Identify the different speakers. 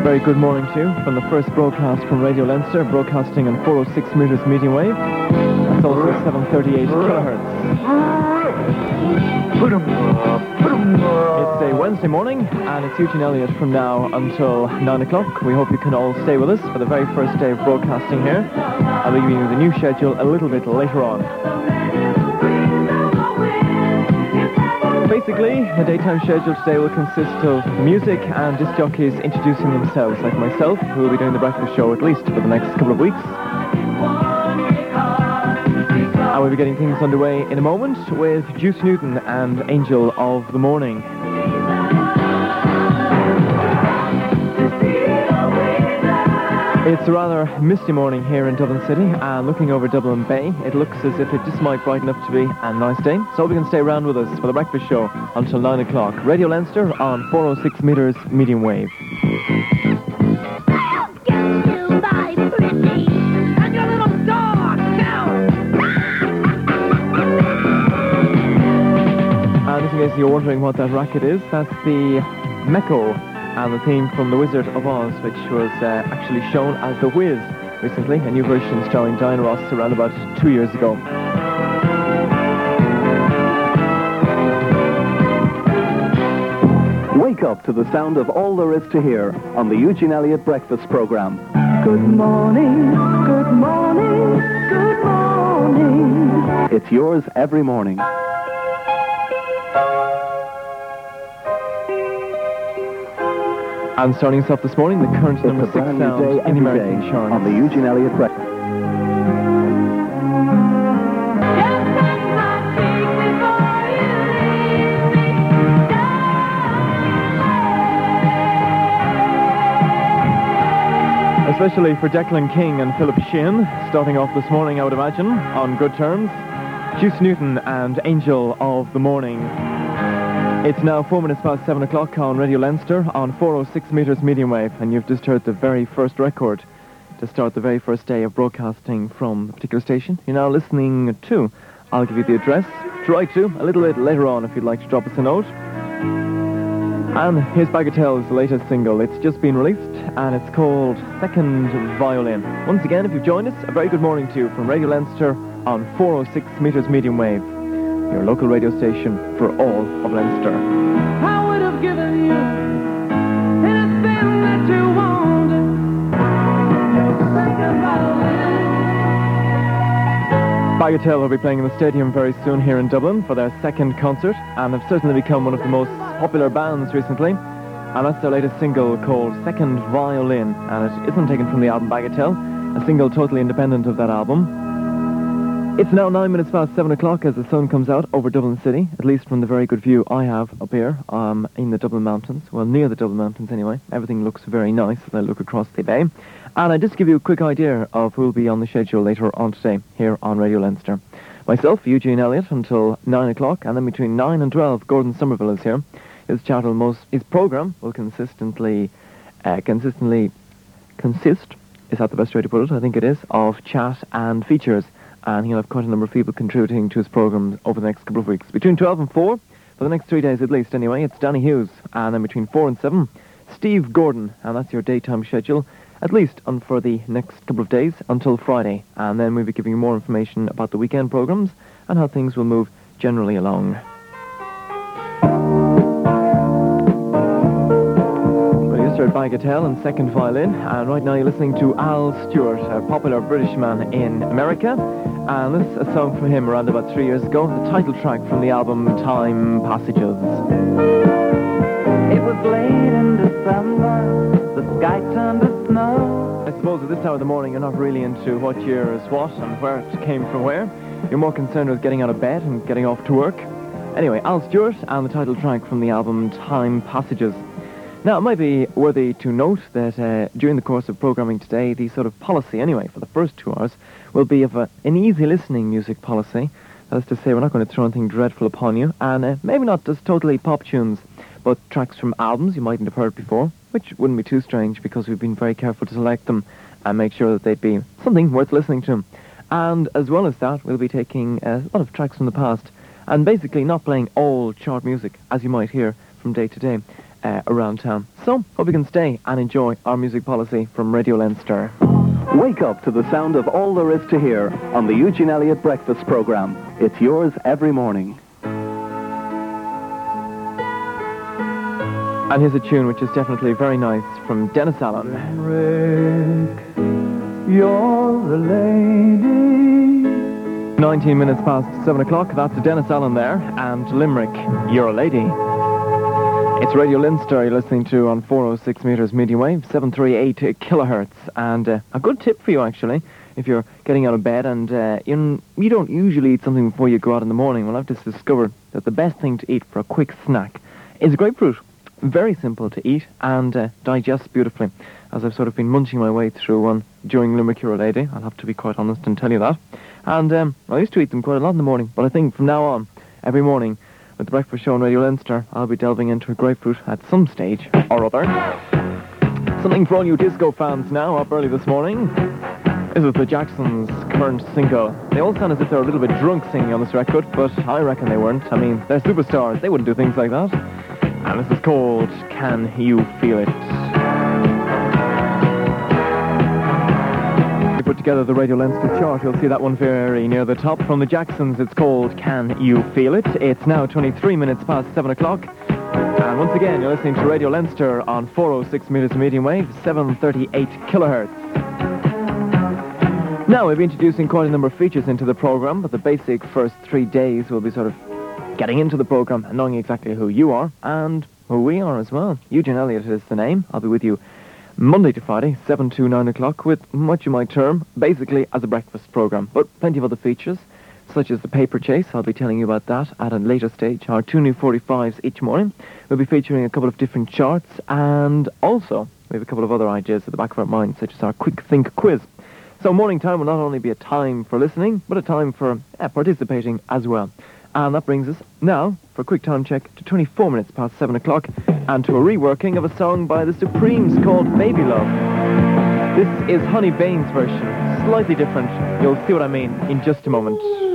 Speaker 1: Very good morning to you from the first broadcast from Radio Leinster, broadcasting on 406 metres medium wave. That's also 738 kilohertz. It's a Wednesday morning, and it's Eugene Elliott from now until 9 o'clock. We hope you can all stay with us for the very first day of broadcasting here. I'll be giving you the new schedule a little bit later on. Basically, the daytime schedule today will consist of music and disc jockeys introducing themselves, like myself, who will be doing the breakfast show at least for the next couple of weeks. And we'll be getting things underway in a moment with Juice Newton and Angel of the Morning. It's a rather misty morning here in Dublin City, and looking over Dublin Bay, it looks as if it just might brighten up to be a nice day. So we can stay around with us for the breakfast show until 9 o'clock. Radio Leinster on 406 metres medium wave. And just in case you're wondering what that racket is, that's the Mecco, and the theme from The Wizard of Oz, which was actually shown as The Wiz recently, a new version starring Diana Ross around about 2 years ago.
Speaker 2: Wake up to the sound of all there is to hear on the Eugene Elliott Breakfast Programme. Good morning, good morning, good morning. It's yours every morning.
Speaker 1: And starting us off this morning, the current number 6 sound in the American charts.
Speaker 2: On the Eugene Elliott Breakfast.
Speaker 1: Especially for Declan King and Philip Sheehan, starting off this morning, I would imagine, on good terms. Juice Newton and Angel of the Morning. It's now 4 minutes past 7 o'clock on Radio Leinster on 406 metres medium wave, and you've just heard the very first record to start the very first day of broadcasting from the particular station you're now listening to. I'll give you the address to write to a little bit later on if you'd like to drop us a note. And here's Bagatell's latest single. It's just been released, and it's called Second Violin. Once again, if you've joined us, a very good morning to you from Radio Leinster on 406 metres medium wave, your local radio station for all of Leinster.
Speaker 3: I would have given you anything that you wanted. Second violin.
Speaker 1: Bagatelle will be playing in the stadium very soon here in Dublin for their second concert, and have certainly become one of the most popular bands recently. And that's their latest single called Second Violin, and it isn't taken from the album Bagatelle, a single totally independent of that album. It's now 9 minutes past 7 o'clock as the sun comes out over Dublin City, at least from the very good view I have up here in the Dublin Mountains. Well, near the Dublin Mountains anyway. Everything looks very nice as I look across the bay. And I just give you a quick idea of who will be on the schedule later on today here on Radio Leinster. Myself, Eugene Elliott, until 9 o'clock, and then between 9 and 12, Gordon Somerville is here. His programme will consistently consist, is that the best way to put it? I think it is, of chat and features. And he'll have quite a number of people contributing to his programme over the next couple of weeks. Between 12 and 4, for the next 3 days at least anyway, it's Danny Hughes. And then between 4 and 7, Steve Gordon. And that's your daytime schedule, at least for the next couple of days until Friday. And then we'll be giving you more information about the weekend programmes and how things will move generally along. Heard Bagatelle and Second Violin, and right now you're listening to Al Stewart, a popular British man in America, and this is a song from him around about 3 years ago, the title track from the album Time Passages.
Speaker 3: It was late in December, the sky turned to snow.
Speaker 1: I suppose at this hour of the morning you're not really into what year is what and where it came from where. You're more concerned with getting out of bed and getting off to work. Anyway, Al Stewart and the title track from the album Time Passages. Now, it might be worthy to note that during the course of programming today, the sort of policy, anyway, for the first 2 hours, will be of an easy listening music policy. That is to say, we're not going to throw anything dreadful upon you, and maybe not just totally pop tunes, but tracks from albums you mightn't have heard before, which wouldn't be too strange because we've been very careful to select them and make sure that they'd be something worth listening to. And as well as that, we'll be taking a lot of tracks from the past and basically not playing all chart music, as you might hear from day to day. around town. So, hope you can stay and enjoy our music policy from Radio Leinster.
Speaker 2: Wake up to the sound of all there is to hear on the Eugene Elliott Breakfast Programme. It's yours every morning.
Speaker 1: And here's a tune which is definitely very nice from Dennis Allen.
Speaker 3: You're the lady.
Speaker 1: 19 minutes past 7 o'clock, that's Dennis Allen there, and Limerick, You're a Lady. It's Radio Leinster you're listening to on 406 metres medium wave, 738 kilohertz, and a good tip for you actually, if you're getting out of bed and you don't usually eat something before you go out in the morning. Well, I've just discovered that the best thing to eat for a quick snack is a grapefruit. Very simple to eat and digests beautifully, as I've sort of been munching my way through one during Limerick You're a Lady. I'll have to be quite honest and tell you that. And I used to eat them quite a lot in the morning, but I think from now on, every morning, with the breakfast show on Radio Leinster, I'll be delving into a grapefruit at some stage or other. Something for all you disco fans now, up early this morning. This is the Jacksons' current single. They all sound as if they're a little bit drunk singing on this record, but I reckon they weren't. I mean, they're superstars. They wouldn't do things like that. And this is called Can You Feel It? If you put together the Radio Leinster chart, you'll see that one very near the top. From the Jacksons, it's called Can You Feel It? It's now 23 minutes past 7 o'clock. And once again, you're listening to Radio Leinster on 406 metres medium wave, 738 kilohertz. Now, we'll be introducing quite a number of features into the programme, but the basic first 3 days will be sort of getting into the programme and knowing exactly who you are and who we are as well. Eugene Elliott is the name. I'll be with you Monday to Friday, 7 to 9 o'clock, with what you might term basically as a breakfast programme, but plenty of other features, such as the paper chase. I'll be telling you about that at a later stage. Our 2 new 45s each morning. We'll be featuring a couple of different charts, and also we have a couple of other ideas at the back of our minds, such as our Quick Think quiz. So morning time will not only be a time for listening, but a time for participating as well. And that brings us now, for a quick time check, to 24 minutes past 7 o'clock, and to a reworking of a song by the Supremes called Baby Love. This is Honey Bain's version, slightly different. You'll see what I mean in just a moment.